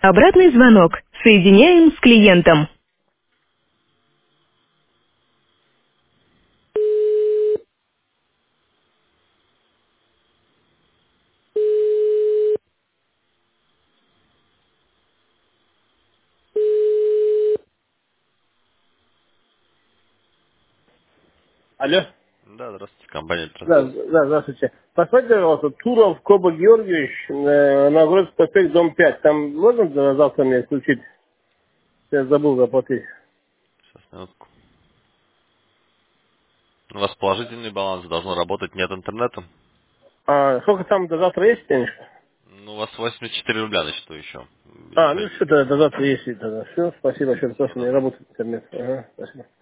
Обратный звонок. Соединяем с клиентом. Алло. Да, здравствуйте, компания Да, «Трансгаз». да, здравствуйте. Посмотрите, пожалуйста, Туров, Коба Георгиевич, на Гродский проспект, дом 5. Там можно завтра мне включить? Я забыл заплатить. Сейчас, минутку. У вас положительный баланс, должно работать, нет интернета. А сколько там до завтра есть денежка? Ну, у вас 84 рубля на счету еще. А, ну что, до завтра есть тогда. Все, спасибо, еще Всего просто не доброго. работает интернет. Ага, спасибо.